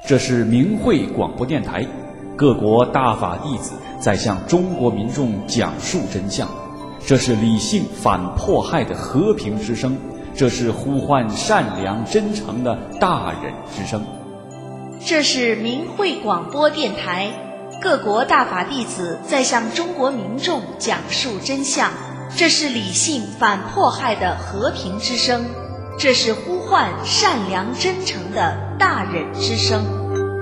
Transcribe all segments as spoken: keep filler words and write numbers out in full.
这是明慧广播电台，各国大法弟子在向中国民众讲述真相。这是理性反迫害的和平之声，这是呼唤善良真诚的大忍之声。 这是明慧广播电台，各国大法弟子在向中国民众讲述真相。这是理性反迫害的和平之声，这是呼唤善良真诚的大忍之声。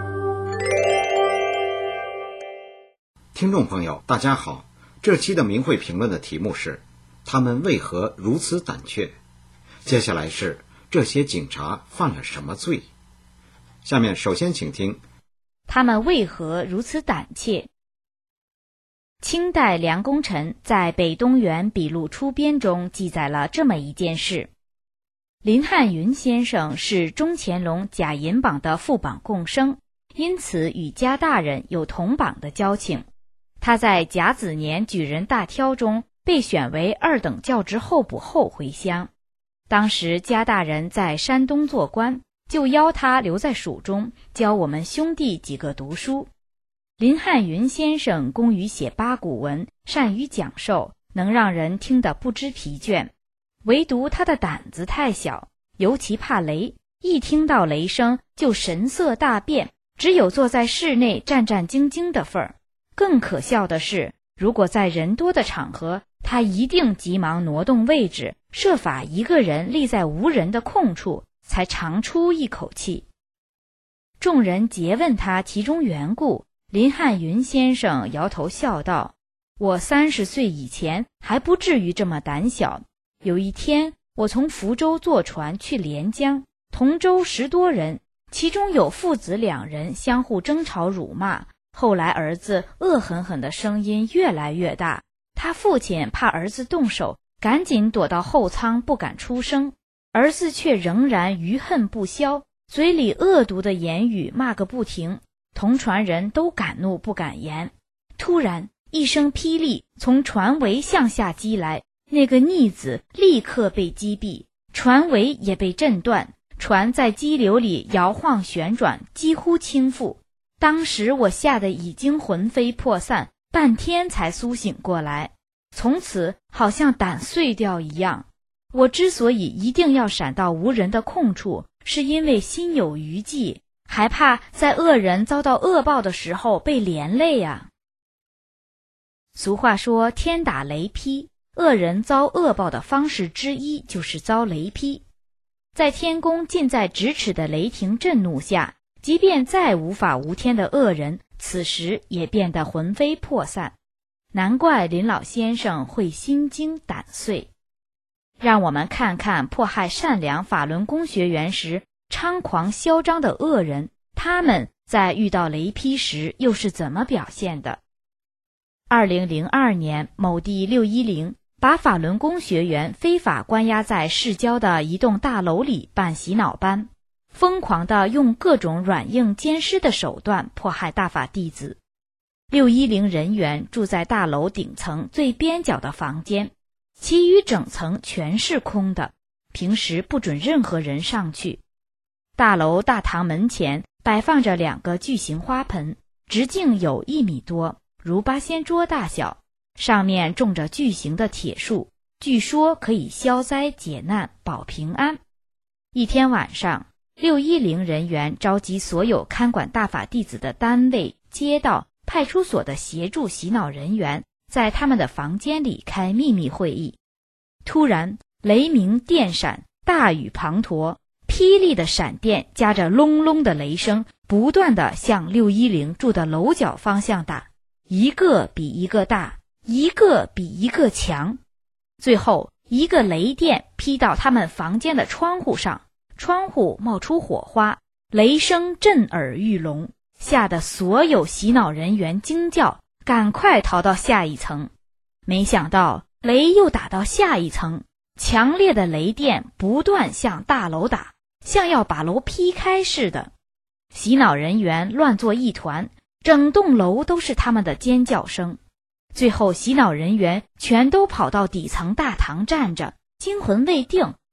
听众朋友大家好，这期的明慧评论的题目是他们为何如此胆怯，接下来是这些警察犯了什么罪。下面首先请听他们为何如此胆怯。清代梁功臣在《北东园笔录出编》中记载了这么一件事。林汉云先生是钟乾隆假银榜的副榜贡生，因此与家大人有同榜的交情。他在甲子年举人大挑中被选为二等教职候补后回乡。当时家大人在山东做官，就邀他留在蜀中，教我们兄弟几个读书。林汉云先生工于写八股文，善于讲授，能让人听得不知疲倦。唯独他的胆子太小，尤其怕雷，一听到雷声就神色大变，只有坐在室内战战兢兢的份儿。更可笑的是，如果在人多的场合，他一定急忙挪动位置，设法一个人立在无人的空处，才长出一口气。众人诘问他其中缘故，林汉云先生摇头笑道：我三十岁以前还不至于这么胆小。有一天，我从福州坐船去连江，同舟十多人，其中有父子两人相互争吵辱骂。后来儿子恶狠狠的声音越来越大，他父亲怕儿子动手，赶紧躲到后舱不敢出声。儿子却仍然余恨不消，嘴里恶毒的言语骂个不停，同船人都敢怒不敢言。突然一声霹雳从船桅向下击来，那个逆子立刻被击毙，船桅也被震断，船在激流里摇晃旋转，几乎倾覆。当时我吓得已经魂飞魄散，半天才苏醒过来，从此好像胆碎掉一样。我之所以一定要闪到无人的空处，是因为心有余悸，还怕在恶人遭到恶报的时候被连累啊。俗话说天打雷劈，恶人遭恶报的方式之一就是遭雷劈。在天公近在咫尺的雷霆震怒下，即便再无法无天的恶人，此时也变得魂飞魄散。难怪林老先生会心惊胆碎。让我们看看迫害善良法轮功学员时猖狂嚣张的恶人，他们在遇到雷劈时又是怎么表现的。二零零二年，某地六一零把法轮功学员非法关押在市郊的一栋大楼里办洗脑班，疯狂地用各种软硬兼施的手段迫害大法弟子。六一零人员住在大楼顶层最边角的房间，其余整层全是空的，平时不准任何人上去。大楼大堂门前摆放着两个巨型花盆，直径有一米多，如八仙桌大小，上面种着巨型的铁树，据说可以消灾解难保平安。一天晚上，六一零人员召集所有看管大法弟子的单位、街道、派出所的协助洗脑人员，在他们的房间里开秘密会议。突然雷鸣电闪，大雨滂沱，霹雳的闪电夹着隆隆的雷声，不断地向六一零住的楼角方向打，一个比一个大，一个比一个强。最后一个雷电劈到他们房间的窗户上，窗户冒出火花，雷声震耳欲聋，吓得所有洗脑人员惊叫，赶快逃到下一层。没想到雷又打到下一层，强烈的雷电不断向大楼打，像要把楼劈开似的。洗脑人员乱作一团，整栋楼都是他们的尖叫声。最后洗脑人员全都跑到底层大堂站着，惊魂未定，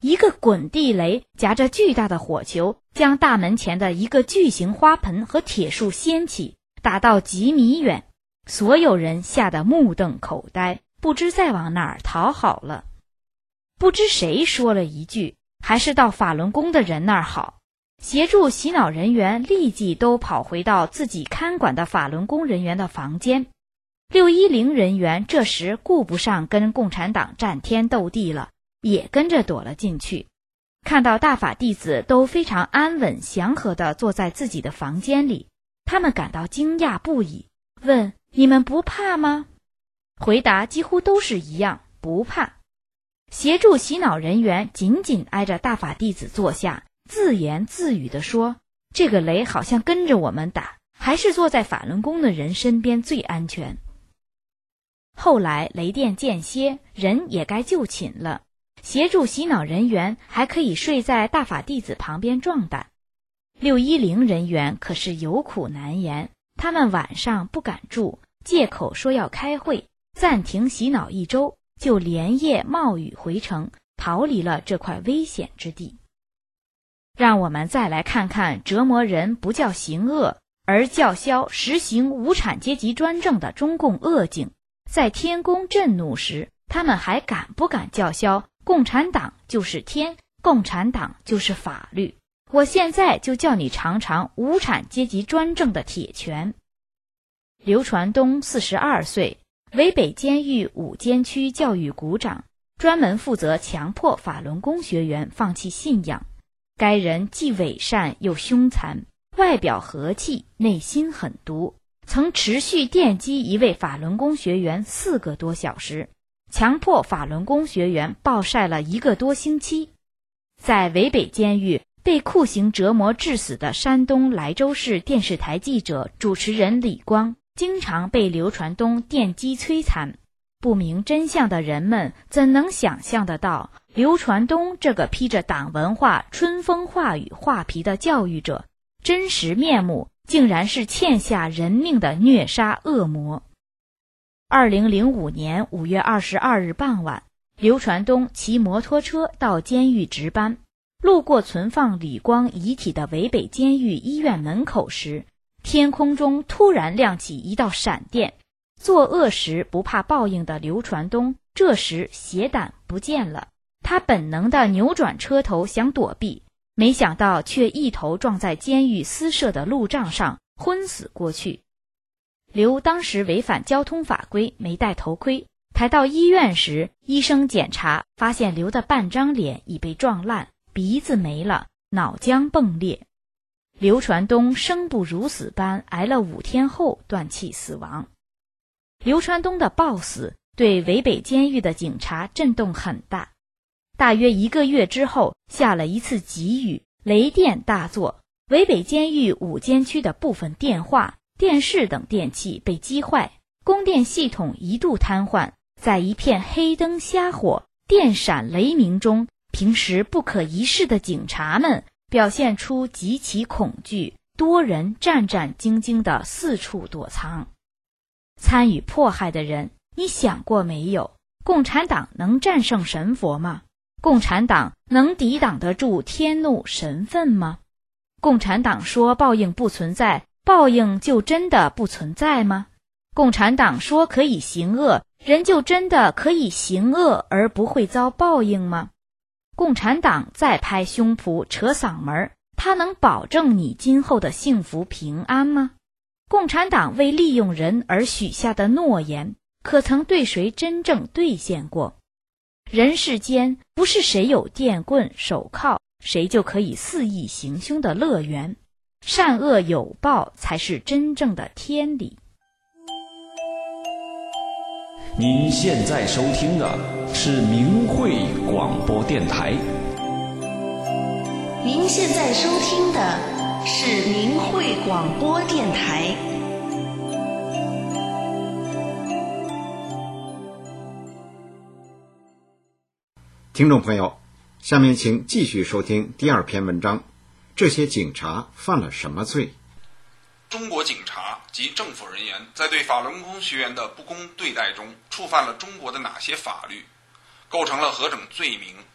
一个滚地雷夹着巨大的火球，将大门前的一个巨型花盆和铁树掀起，打到几米远。所有人吓得目瞪口呆，不知再往哪儿逃好了。不知谁说了一句，还是到法轮功的人那儿好。协助洗脑人员立即都跑回到自己看管的法轮功人员的房间。六一零人员这时顾不上跟共产党战天斗地了，也跟着躲了进去。看到大法弟子都非常安稳祥和地坐在自己的房间里，他们感到惊讶不已，问：你们不怕吗？回答几乎都是一样，不怕。协助洗脑人员紧紧挨着大法弟子坐下，自言自语地说：这个雷好像跟着我们打，还是坐在法轮功的人身边最安全。后来雷电间歇，人也该就寝了，协助洗脑人员还可以睡在大法弟子旁边壮胆。六一零人员可是有苦难言，他们晚上不敢住，借口说要开会，暂停洗脑一周，就连夜冒雨回城，逃离了这块危险之地。让我们再来看看折磨人不叫行恶，而叫嚣实行无产阶级专政的中共恶警。在天公震怒时，他们还敢不敢叫嚣共产党就是天，共产党就是法律？我现在就叫你尝尝无产阶级专政的铁拳。刘传东四十二岁，为北监狱五监区教育股长，专门负责强迫法轮功学员放弃信仰。该人既伪善又凶残，外表和气，内心狠毒，曾持续电击一位法轮功学员四个多小时，强迫法轮功学员暴晒了一个多星期。在伪北监狱被酷刑折磨致死的山东莱州市电视台记者、主持人李光，经常被刘传东电击摧残。不明真相的人们怎能想象得到，刘传东这个披着党文化春风化雨画皮的教育者，真实面目竟然是欠下人命的虐杀恶魔。二零零五年五月二十二日傍晚，刘传东骑摩托车到监狱值班，路过存放李光遗体的伪北监狱医院门口时，天空中突然亮起一道闪电。作恶时不怕报应的刘传东这时血胆不见了，他本能地扭转车头想躲避，没想到却一头撞在监狱私设的路障上，昏死过去。刘当时违反交通法规，没戴头盔，抬到医院时，医生检查发现刘的半张脸已被撞烂，鼻子没了，脑浆迸裂。刘传东生不如死般挨了五天后断气死亡。刘传东的暴死对伪北监狱的警察震动很大。大约一个月之后，下了一次急雨，雷电大作，伪北监狱五监区的部分电话、电视等电器被击坏，供电系统一度瘫痪。在一片黑灯瞎火、电闪雷鸣中，平时不可一世的警察们表现出极其恐惧，多人战战兢兢地四处躲藏。参与迫害的人，你想过没有？共产党能战胜神佛吗？共产党能抵挡得住天怒神愤吗？共产党说报应不存在，报应就真的不存在吗？共产党说可以行恶，人就真的可以行恶而不会遭报应吗？共产党再拍胸脯扯嗓门，他能保证你今后的幸福平安吗？共产党为利用人而许下的诺言，可曾对谁真正兑现过？人世间不是谁有电棍手铐谁就可以肆意行凶的乐园，善恶有报才是真正的天理。 您现在收听的是明慧广播电台。 您现在收听的是明慧广播电台。 听众朋友，下面请继续收听第二篇文章：这些警察犯了什么罪？ 中国警察及政府人员在对法轮功学员的不公对待中，触犯了中国的哪些法律，构成了何种罪名？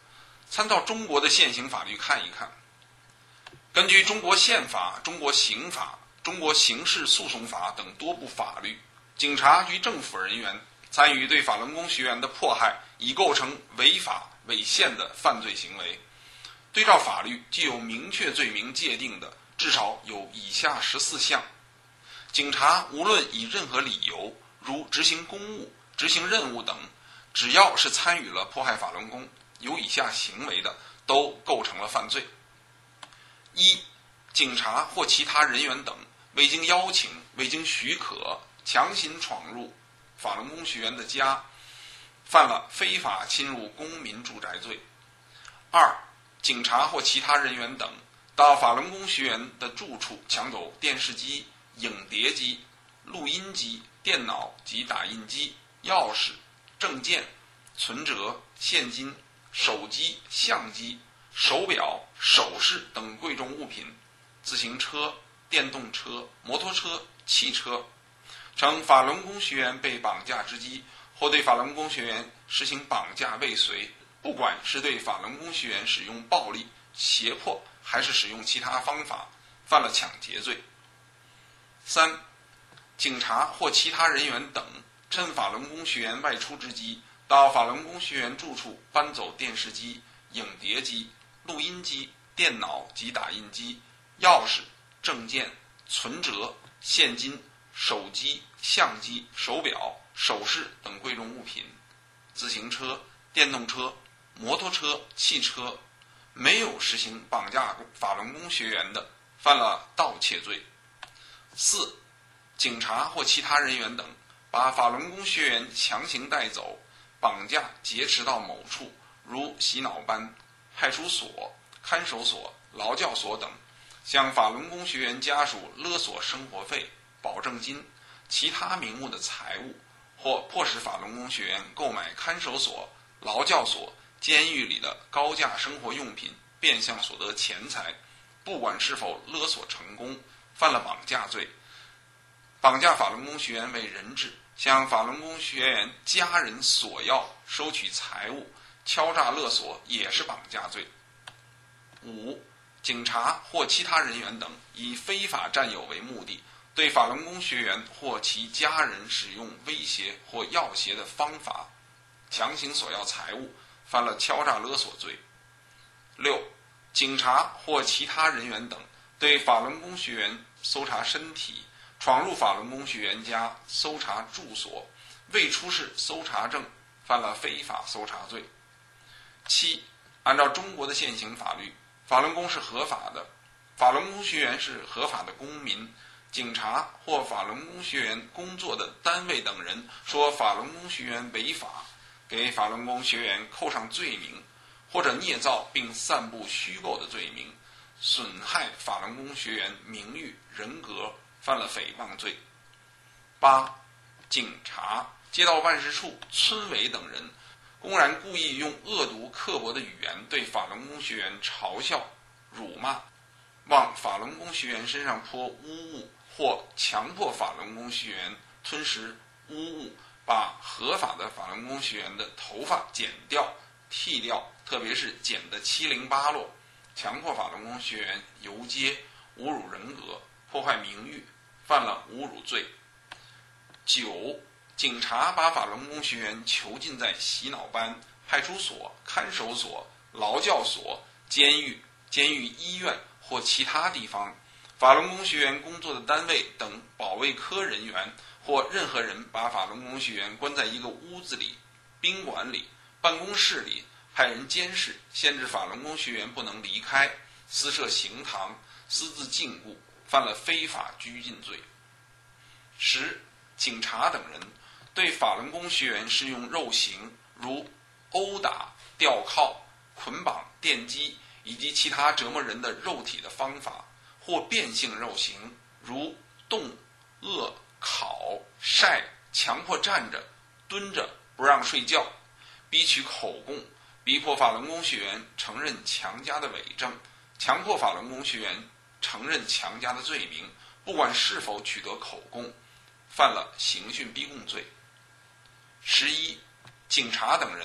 参照中国的现行法律看一看。根据中国宪法、中国刑法、中国刑事诉讼法等多部法律，警察与政府人员参与对法轮功学员的迫害，已构成违法违宪的犯罪行为。对照法律，具有明确罪名界定的至少有以下十四项。警察无论以任何理由，如执行公务、执行任务等，只要是参与了迫害法轮功有以下行为的，都构成了犯罪。一、警察或其他人员等未经邀请、未经许可，强行闯入法轮功学员的家，犯了非法侵入公民住宅罪。二、警察或其他人员等到法轮功学员的住处抢走电视机、影碟机、录音机、电脑及打印机、钥匙、证件、存折、现金、手机、相机、手表、首饰等贵重物品，自行车、电动车、摩托车、汽车，称法轮功学员被绑架之机，或对法轮功学员实行绑架未遂，不管是对法轮功学员使用暴力、胁迫，还是使用其他方法，犯了抢劫罪。三、警察或其他人员等趁法轮功学员外出之机，到法轮功学员住处搬走电视机、影碟机、录音机、电脑及打印机、钥匙、证件、存折、现金、手机、相机、手表、首饰等贵重物品，自行车、电动车、摩托车、汽车，没有实行绑架法轮功学员的，犯了盗窃罪。四、警察或其他人员等把法轮功学员强行带走、绑架劫持到某处，如洗脑班、派出所、看守所、劳教所等，向法轮功学员家属勒索生活费、保证金、其他名目的财物，或迫使法轮功学员购买看守所、劳教所、监狱里的高价生活用品，变相所得钱财，不管是否勒索成功，犯了绑架罪。绑架法轮功学员为人质，向法轮功学员家人索要、收取财物、敲诈勒索，也是绑架罪。五、警察或其他人员等以非法占有为目的，对法轮功学员或其家人使用威胁或要挟的方法，强行索要财物，犯了敲诈勒索罪。六、警察或其他人员等对法轮功学员搜查身体，闯入法轮功学员家搜查住所，未出示搜查证，犯了非法搜查罪。七、按照中国的现行法律，法轮功是合法的，法轮功学员是合法的公民，警察或法轮功学员工作的单位等人说法轮功学员违法，给法轮功学员扣上罪名，或者捏造并散布虚构的罪名，损害法轮功学员名誉人格，犯了诽谤罪。八、警察、街道办事处、村委等人公然故意用恶毒刻薄的语言对法轮功学员嘲笑、辱骂，往法轮功学员身上泼污物，或强迫法轮功学员吞食污物，把合法的法轮功学员的头发剪掉、剃掉，特别是剪得七零八落，强迫法轮功学员游街，侮辱人格，破坏名誉，犯了侮辱罪。九、警察把法轮功学员囚禁在洗脑班、派出所、看守所、劳教所、监狱、监狱医院或其他地方，法轮功学员工作的单位等保卫科人员或任何人把法轮功学员关在一个屋子里、宾馆里、办公室里，派人监视，限制法轮功学员不能离开，私设刑堂，私自禁锢，犯了非法拘禁罪。十、警察等人对法轮功学员施用肉刑，如殴打、吊铐、捆绑、电击以及其他折磨人的肉体的方法，或变性肉刑，如冻、饿、烤、晒、强迫站着、蹲着不让睡觉，逼取口供，逼迫法轮功学员承认强加的伪证，强迫法轮功学员承认强加的罪名，不管是否取得口供，犯了刑讯逼供罪。十一、警察等人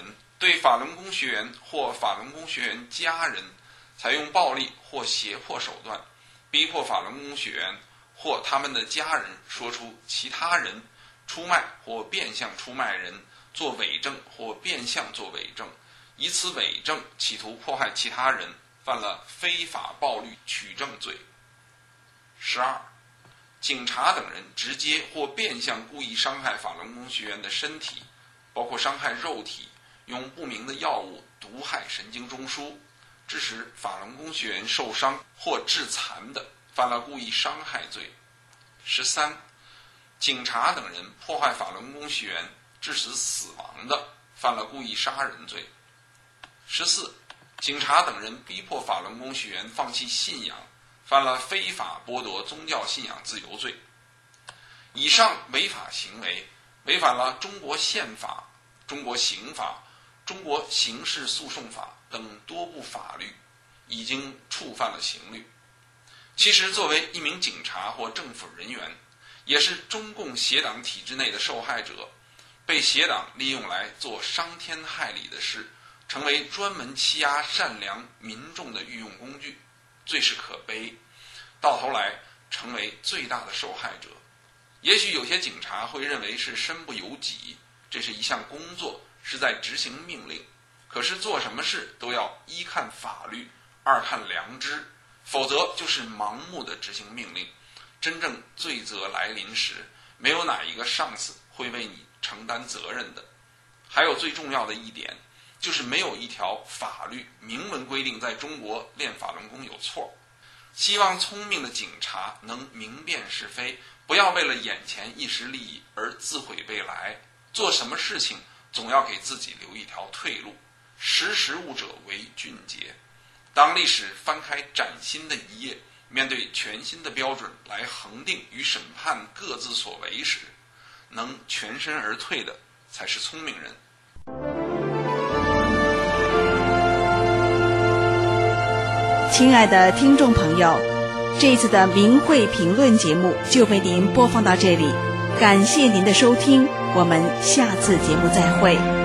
对法轮功学员或法轮功学员家人采用暴力或胁迫手段，逼迫法轮功学员或他们的家人说出其他人出卖或变相出卖人做伪证或变相做伪证，以此伪证企图迫害其他人，犯了非法暴力取证罪。十二，警察等人直接或变相故意伤害法轮功学员的身体，包括伤害肉体，用不明的药物毒害神经中枢，致使法轮功学员受伤或致残的，犯了故意伤害罪。十三，警察等人破坏法轮功学员致使死亡的，犯了故意杀人罪。十四，警察等人逼迫法轮功学员放弃信仰，犯了非法剥夺宗教信仰自由罪。以上违法行为违反了中国宪法、中国刑法、中国刑事诉讼法等多部法律，已经触犯了刑律。其实作为一名警察或政府人员，也是中共邪党体制内的受害者，被邪党利用来做伤天害理的事，成为专门欺压善良民众的御用工具，最是可悲，到头来成为最大的受害者。也许有些警察会认为是身不由己，这是一项工作，是在执行命令，可是做什么事都要一看法律，二看良知，否则就是盲目的执行命令。真正罪责来临时，没有哪一个上司会为你承担责任的。还有最重要的一点，就是没有一条法律明文规定在中国练法轮功有错。希望聪明的警察能明辨是非，不要为了眼前一时利益而自毁未来。做什么事情总要给自己留一条退路，识时务者为俊杰。当历史翻开崭新的一页，面对全新的标准来恒定与审判各自所为时，能全身而退的才是聪明人。 亲爱的听众朋友，这一次的明慧评论节目就为您播放到这里，感谢您的收听，我们下次节目再会。